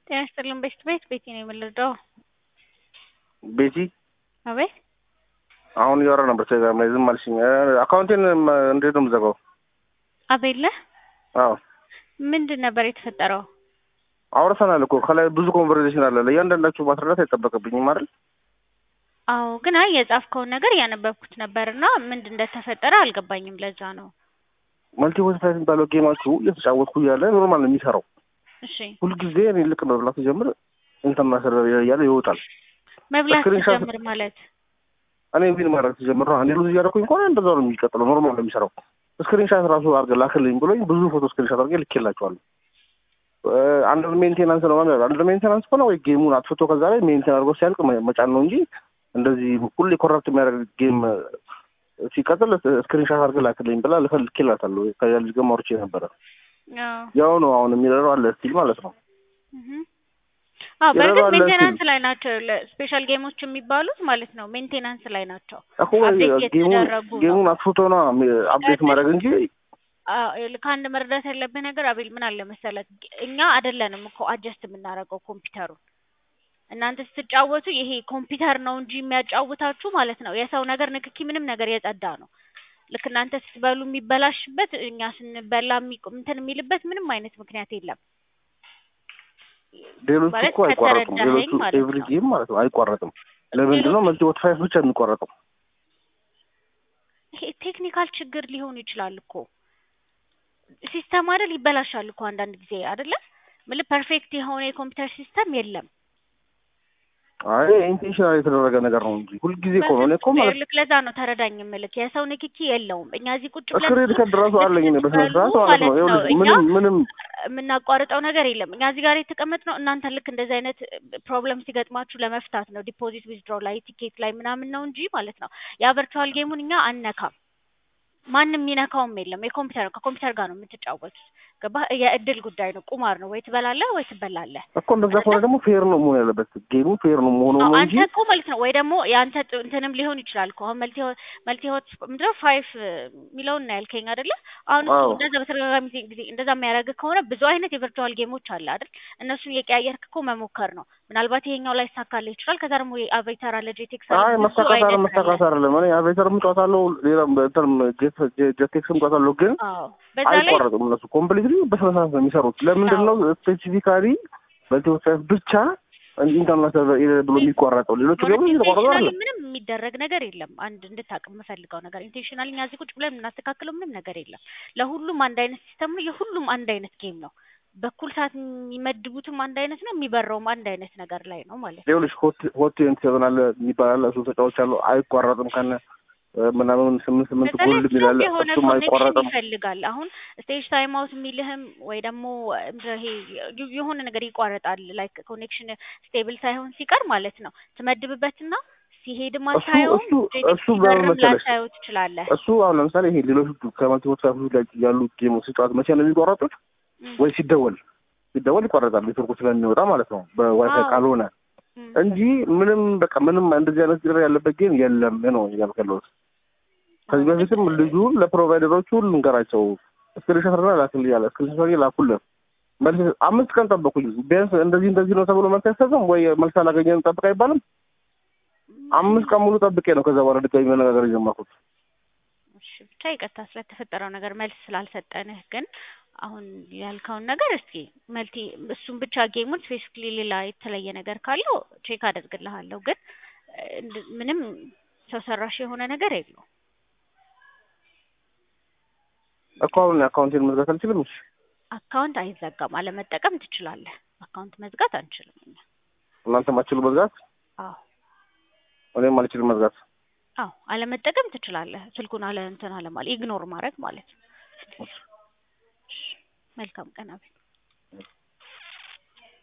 ጤና ይስጥልን ቤት ቤቲ ነው የምልደው። ቤቲ አቤት አሁን እያወራ ነበር ቴሌግራም ላይ ዝም አልሽኝ። አካውንቴን እንዴት ነው የምዘጋው? አቤለ አዎ ምንድን ነበር የተፈጠረው? አውርተናል እኮ ከላይ ብዙ ኮንቨርሴሽን አለ። ለእያንዳንዳችሁ ማስረዳት አይጠበቅብኝም አይደል? አዎ ግን የጻፍከውን ነገር እያነበብኩት ነበርና ምንድን እንደተፈጠረ አልገባኝም። ለዛ ነው መልቲ ሆስፒታል የሚባለው ጌማችሁ እየተጫወትኩ እያለ ኖርማል ነው የሚሰራው። እሺ ሁልጊዜ እኔ ልክ መብላት ጀምር እንትን ማሰረር እያለ ይወጣል። መብላት ጀምር ማለት እኔ ምን ማድረግ ጀምር ነው? እኔ ሉዝ እያደረኩኝ እንኳን እንደዛው ነው የሚቀጥለው። ኖርማል ነው የሚሰራው። ስክሪንሻት ራሱ አድርገህ ላክልኝ ብሎኝ ብዙ ፎቶ ስክሪንሻት አድርገህ ልኬላቸዋለሁ። አንደር ሜንቴናንስ ነው ማለት አንደር ሜንቴናንስ ሆነ ወይ ጌሙን አጥፍቶ ከዛ ላይ ሜንቴን አድርጎ ሲያልቅ መጫን ነው እንጂ እንደዚህ ሁሌ ኮራፕት የሚያደርግ ጌም ሲቀጥል ስክሪንሻት አድርገህ ላክልኝ ብላ ልኬላታለሁ። ከዛ ልጅ ጋር ማውርቼ ነበረ። ያው ነው አሁን የሚለው አለ ስቲል ማለት ነው። በእርግጥ ሜንቴናንስ ላይ ናቸው ስፔሻል ጌሞች የሚባሉት ማለት ነው። ሜንቴናንስ ላይ ናቸው። ጌሙን አጥፍቶ ነው አፕዴት ማድረግ እንጂ ከአንድ መረዳት ያለብህ ነገር አቤል ምን አለ መሰለህ፣ እኛ አይደለንም እኮ አጀስት የምናደርገው ኮምፒውተሩን። እናንተ ስትጫወቱ ይሄ ኮምፒውተር ነው እንጂ የሚያጫውታችሁ ማለት ነው። የሰው ነገር ንክኪ ምንም ነገር የጸዳ ነው። ልክ እናንተ ስትበሉ የሚበላሽበት እኛ ስንበላ እንትን የሚልበት ምንም አይነት ምክንያት የለም። ሌሎቹ እኮ አይቋረጡም። ሌሎቹ ኤቭሪ ጌም ማለት ነው አይቋረጥም። ለምንድን ነው መልቲ ወት 5 ብቻ የሚቋረጠው? ይሄ ቴክኒካል ችግር ሊሆን ይችላል እኮ። ሲስተም አይደል ይበላሻል እኮ አንዳንድ ጊዜ አይደለ? ምን ፐርፌክት የሆነ የኮምፒውተር ሲስተም የለም። አይ ኢንቴንሽናል የተደረገ ነገር ነው እንጂ ሁልጊዜ እኮ ነው እኮ ማለት ልክ ለዛ ነው ተረዳኝ የምልክ። የሰው ንክኪ የለውም። እኛ እዚህ ቁጭ ብለን ስክሪን ከድራሱ አለኝ ነው በስነስርዓት ማለት ነው። ምንም የምናቋርጠው ነገር የለም። እኛ እዚህ ጋር የተቀመጥነው እናንተ ልክ እንደዚህ አይነት ፕሮብለም ሲገጥማችሁ ለመፍታት ነው። ዲፖዚት ዊዝድሮ ላይ ቲኬት ላይ ምናምን ነው እንጂ ማለት ነው። ያ ቨርቹዋል ጌሙን እኛ አነካም። ማንም የሚነካውም የለም። የኮምፒውተር ከኮምፒውተር ጋር ነው የምትጫወቱት። ገባህ? የእድል ጉዳይ ነው። ቁማር ነው። ወይ ትበላለህ ወይ ትበላለህ እኮ። እንደዛ ከሆነ ደግሞ ፌር ነው መሆን ያለበት። ጌሙ ፌር ነው መሆኑ ነው እንጂ አንተ እኮ ማለት ነው። ወይ ደግሞ ያንተ እንትንም ሊሆን ይችላል እኮ። አሁን መልቲ ሆት ምንድነው 5 ሚሊዮን ነው ያልከኝ አይደለ? አሁን እሱ እንደዛ በተደጋጋሚ ጊዜ እንደዛ የሚያደርግ ከሆነ ብዙ አይነት የቨርቹዋል ጌሞች አለ አይደል? እነሱን የቀያየርክ እኮ መሞከር ነው። ምናልባት ይሄኛው ላይ ይሳካልህ ይችላል። ከዛ ደግሞ አቬተር አለ፣ ጄቴክስ አለ። አይ መስተካከል አይደለም። እኔ አቬተርም ጨዋታለሁ፣ ሌላም እንትን ጄቴክስም ጨዋታለሁ። ግን አይቆረጥም። እነሱ ኮምፕሊትሊ በስነስርዓት ነው የሚሰሩት። ለምንድን ነው ስፔሲፊካሊ በቴዎሳይፍ ብቻ ኢንተርኔት ብሎ የሚቋረጠው? ሌሎቹ ደግሞ ይቆረጣሉ አይደል? ምንም የሚደረግ ነገር የለም። አንድ እንድታቅ የምፈልገው ነገር ኢንቴንሽናሊ እኛ እዚህ ቁጭ ብለን የምናስተካክለው ምንም ነገር የለም። ለሁሉም አንድ አይነት ሲስተም ነው። የሁሉም አንድ አይነት ጌም ነው። በኩል ሰዓት የሚመድቡትም አንድ አይነት ነው። የሚበራውም አንድ አይነት ነገር ላይ ነው ማለት ነው። ሌሎች ሆት ኢንተርናል አለ የሚባል እሱ ተጫዋች አሉ። አይቋረጥም ከነ ምናምን 8 ጎል ይላል። እሱም አይቋረጥም ይፈልጋል። አሁን ስቴጅ ታይም አውት የሚልህም ወይ ደግሞ ይሄ የሆነ ነገር ይቋረጣል። ላይክ ኮኔክሽን ስቴብል ሳይሆን ሲቀር ማለት ነው። ትመድብበትና ሲሄድ ማታየው እሱ በመሰለሽ ታየው ትችላለህ። እሱ አሁን ለምሳሌ ይሄ ሌሎች ከማልቲፖርት ላይ ያሉ ጌሞች ሲጫወት መቼ ነው የሚቋረጡት? ወይ ሲደወል ይቋረጣል። ኔትወርኩ ስለሚወጣ ማለት ነው በዋይፋይ ካልሆነ እንጂ ምንም በቃ ምንም እንደዚህ አይነት ነገር ያለበት ጌም የለም ነው ያልከለው። ከዚህ በፊትም ልጁ ለፕሮቫይደሮቹ ሁሉ እንገራቸው ስክሪንሾት ላክልኝ ያለ ስክሪንሾት ላኩልህ። መልስ 5 ቀን ጠበቁኝ። ቢያንስ እንደዚህ ነው ተብሎ መልስ አይሰጥም ወይ? መልስ አላገኘንም ጠብቅ አይባልም። 5 ቀን ሙሉ ጠብቄ ነው ከዛ በኋላ ድጋሚ መነጋገር የጀመርኩት። እሺ ብቻ ይቅርታ ስለተፈጠረው ነገር መልስ ስላልሰጠንህ። ግን አሁን ያልከውን ነገር እስኪ እሱን ብቻ ጌሙን ስፔሲፊክሊ ሌላ የተለየ ነገር ካለው ቼክ አደርግልሃለሁ። ግን ምንም ሰው ሰራሽ የሆነ ነገር የለውም እኮ። አሁን አካውንቴን መዝጋት አልችልም? እሺ አካውንት አይዘጋም። አለመጠቀም ትችላለህ። አካውንት መዝጋት አንችልም እኛ። እናንተ ማችሉ መዝጋት? አዎ እኔም አልችልም መዝጋት። አዎ አለመጠቀም ትችላለህ። ስልኩን እንትን ማለት ኢግኖር ማድረግ ማለት ነው። መልካም ቀን አቤት።